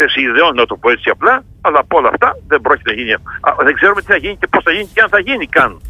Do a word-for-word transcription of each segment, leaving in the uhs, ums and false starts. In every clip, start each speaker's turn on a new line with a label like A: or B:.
A: ιδεών, να το πω έτσι απλά, αλλά από όλα αυτά δεν πρόκειται να γίνει. Α, δεν ξέρουμε τι θα γίνει και πώς θα γίνει και αν θα γίνει καν.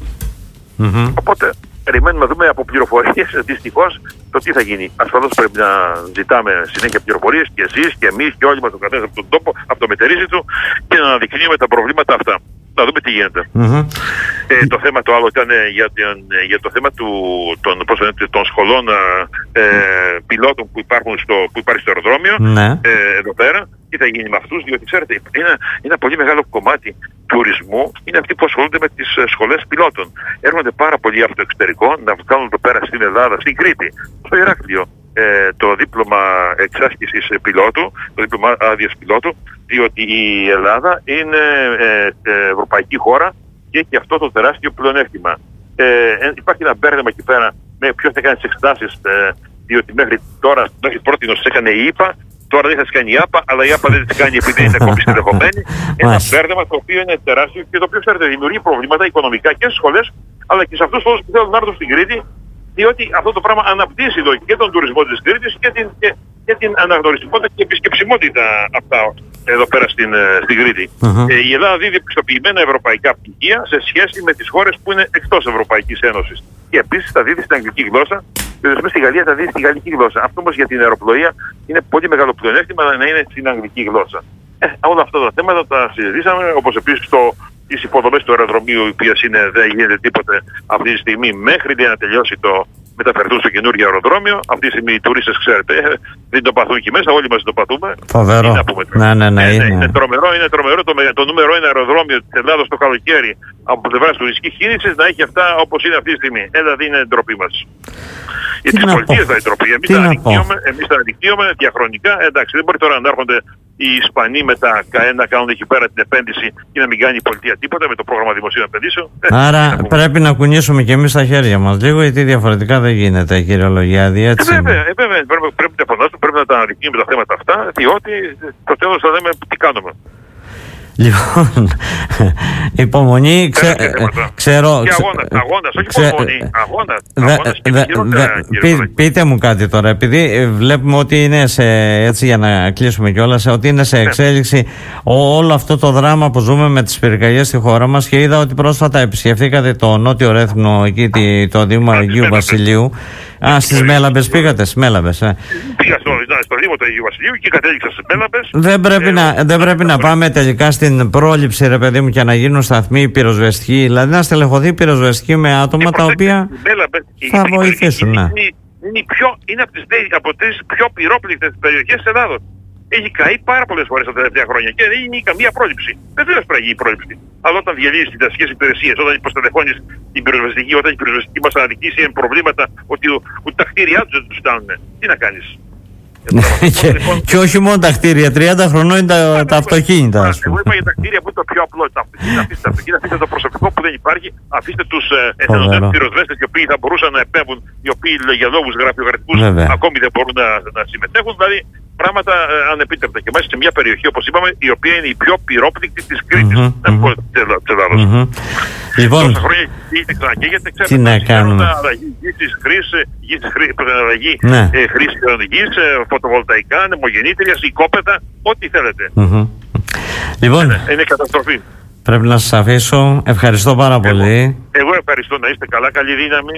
B: Mm-hmm.
A: Οπότε περιμένουμε να δούμε από πληροφορίες δυστυχώς το τι θα γίνει. Ασφαλώς πρέπει να ζητάμε συνέχεια πληροφορίες και εσείς και εμείς και όλοι μας ο καθένας από τον τόπο, από το μετερίζει του και να αναδεικνύουμε τα προβλήματα αυτά. Να δούμε τι γίνεται.
B: Mm-hmm.
A: Ε, το θέμα το άλλο ήταν για, για το θέμα του, των, πώς λέτε, των σχολών ε, πιλότων που, υπάρχουν στο, που υπάρχει στο αεροδρόμιο,
B: ναι.
A: ε, εδώ πέρα. Τι θα γίνει με αυτούς, διότι ξέρετε, ένα, ένα πολύ μεγάλο κομμάτι τουρισμού είναι αυτοί που ασχολούνται με τις σχολές πιλότων. Έρχονται πάρα πολλοί από το εξωτερικό να βγάλουν εδώ πέρα στην Ελλάδα, στην Κρήτη, στο Ηράκλειο, ε, το δίπλωμα εξάσκησης πιλότου, το δίπλωμα άδειας πιλότου, διότι η Ελλάδα είναι ε, ε, ευρωπαϊκή χώρα και έχει αυτό το τεράστιο πλεονέκτημα. Ε, ε, υπάρχει ένα μπέρδεμα εκεί πέρα με ποιος θα κάνει τις εξετάσεις, ε, διότι μέχρι τώρα, μέχρι πρώτη νοσή έκανε η ΙΠΑ. Τώρα δεν θα τις κάνει η ΆΠΑ, αλλά η ΆΠΑ δεν τις κάνει επειδή είναι ακόμη συνδεδομένη. Ένα μπέρδεμα το οποίο είναι τεράστιο και το οποίο ξέρετε δημιουργεί προβλήματα οικονομικά και στις σχολές, αλλά και σε αυτούς όλους που θέλουν να έρθουν στην Κρήτη, διότι αυτό το πράγμα αναπτύσσει εδώ και τον τουρισμό της Κρήτης και την, και, και την αναγνωριστικότητα και επισκεψιμότητα αυτά εδώ πέρα στην, στην Κρήτη. Uh-huh. Ε, η Ελλάδα δίδει πιστοποιημένα ευρωπαϊκά πτυχία σε σχέση με τις χώρες που είναι εκτός Ευρωπαϊκής Ένωσης. Και επίσης θα δίδει στην αγγλική γλώσσα. Και μέσα στη Γαλλία θα δει στη γαλλική γλώσσα. Αυτό όμως για την αεροπλοεία είναι πολύ μεγάλο πλεονέκτημα να είναι στην αγγλική γλώσσα. Ε, όλα αυτά τα θέματα τα συζητήσαμε, όπως επίσης το, τις υποδομές του αεροδρομίου, οι οποίες δεν γίνεται τίποτε αυτή τη στιγμή μέχρι να τελειώσει το μεταφερθούν στο καινούργιο αεροδρόμιο. Αυτή τη στιγμή οι τουρίστες, ξέρετε, δεν το παθούν εκεί μέσα, όλοι μας το παθούμε.
B: Φοβερό.
A: Ναι,
B: ναι, ναι,
A: ε,
B: είναι.
A: είναι τρομερό, είναι τρομερό το, το νούμερο ένα αεροδρόμιο της Ελλάδας το καλοκαίρι από πλευράς τουριστικής κίνησης να έχει αυτά όπως είναι αυτή τη στιγμή. Ε, δηλαδή είναι ντροπή μας. Για τις πολιτείες θα είναι ντροπή. Εμείς θα αναδεικνύουμε, εμείς θα αναδεικνύουμε διαχρονικά. Εντάξει, δεν μπορεί τώρα να έρχονται οι Ισπανοί με τα ΚΑΕ να κάνουν εκεί πέρα την επένδυση και να μην κάνει η πολιτεία τίποτα με το πρόγραμμα δημοσίων επενδύσεων.
B: Άρα πρέπει να κουνήσουμε και εμείς τα χέρια μας λίγο, γιατί διαφορετικά δεν γίνεται, κύριε Λογιάδη. Έτσι.
A: Ε, βέβαια, ε, βέβαια πρέπει, πρέπει να φαντάσουμε, πρέπει να τα αναδεικνύουμε τα θέματα αυτά, διότι το τέλος θα λέμε τι κάνουμε.
B: Λοιπόν, υπομονή, ξε, ξέρω...
A: Και αγώνας, αγώνας, όχι ξε, υπομονή, αγώνας, αγώνας και
B: δε,
A: χειρότερα,
B: δε, πεί, Πείτε μου κάτι τώρα, επειδή βλέπουμε ότι είναι σε, έτσι για να κλείσουμε κιόλας, ότι είναι σε εξέλιξη ναι. όλο αυτό το δράμα που ζούμε με τις πυρκαγιές στη χώρα μας και είδα ότι πρόσφατα επισκεφθήκατε το Νότιο Ρέθμνο, εκεί το Δήμο Αγίου Βασιλείου. Α, στις Μέλαμπες πήγατε, στις Μέλαμπες. Ε.
A: Πήγα στο, στο Δήμο του Αγίου Βασιλείου και κατέληξα στις Μέλαμπες.
B: Δεν πρέπει, ε, να, δεν πρέπει να πάμε τελικά στην πρόληψη, ρε παιδί μου, και να γίνουν σταθμοί πυροσβεστικοί. Δηλαδή να στελεχωθεί πυροσβεστική με άτομα τα οποία
A: Μέλαμπες,
B: θα η, βοηθήσουν.
A: Είναι,
B: ναι.
A: είναι, είναι, πιο, είναι από, τις, από τις πιο πυρόπληκτες περιοχές της Ελλάδος. Έχει καεί πάρα πολλές φορές τα τελευταία χρόνια και δεν είναι καμία πρόληψη. Δεν θέλει να σπραγεί η πρόληψη. Αλλά όταν διαλύεις τις δασικές υπηρεσίες, όταν υποστελεχώνεις την πυροσβεστική, όταν η πυροσβεστική μας αναδεικνύσει προβλήματα ότι, ότι τα κτίρια τους δεν τους φτάνουν, τι να κάνεις.
B: και, λοιπόν, και όχι μόνο τα κτίρια, τριάντα χρονών είναι τα, τα αυτοκίνητα.
A: Εγώ είπα για τα κτίρια που είναι το πιο απλό. Τα αυτοκίνητα, αφήστε τα αυτοκίνητα, αφήστε το προσωπικό που δεν υπάρχει, αφήστε τους εθελοντές πυροσβέστες οι οποίοι θα μπορούσαν να επέμβουν, οι οποίοι για λόγους γραφειοκρατικούς ακόμη δεν μπορούν να, να συμμετέχουν. Δηλαδή πράγματα ε, ανεπίτρεπτα. Και μάλιστα σε μια περιοχή, όπως είπαμε, η οποία είναι η πιο πυρόπληκτη της Κρήτης. Mm-hmm, να πω της Ελλάδος.
B: Mm-hmm. Λοιπόν,
A: τόσα χρόνια ξανακαίγεται, ξέρετε,
B: τι να κάνουμε.
A: Αλλαγή γης χρήσης γης, φωτοβολταϊκά, νεμογεννήτριας, οικόπεδα, ό,τι θέλετε.
B: Mm-hmm. Λοιπόν,
A: είναι, είναι καταστροφή.
B: Πρέπει να σας αφήσω. Ευχαριστώ πάρα
A: εγώ,
B: πολύ.
A: Εγώ ευχαριστώ, να είστε καλά, καλή δύναμη.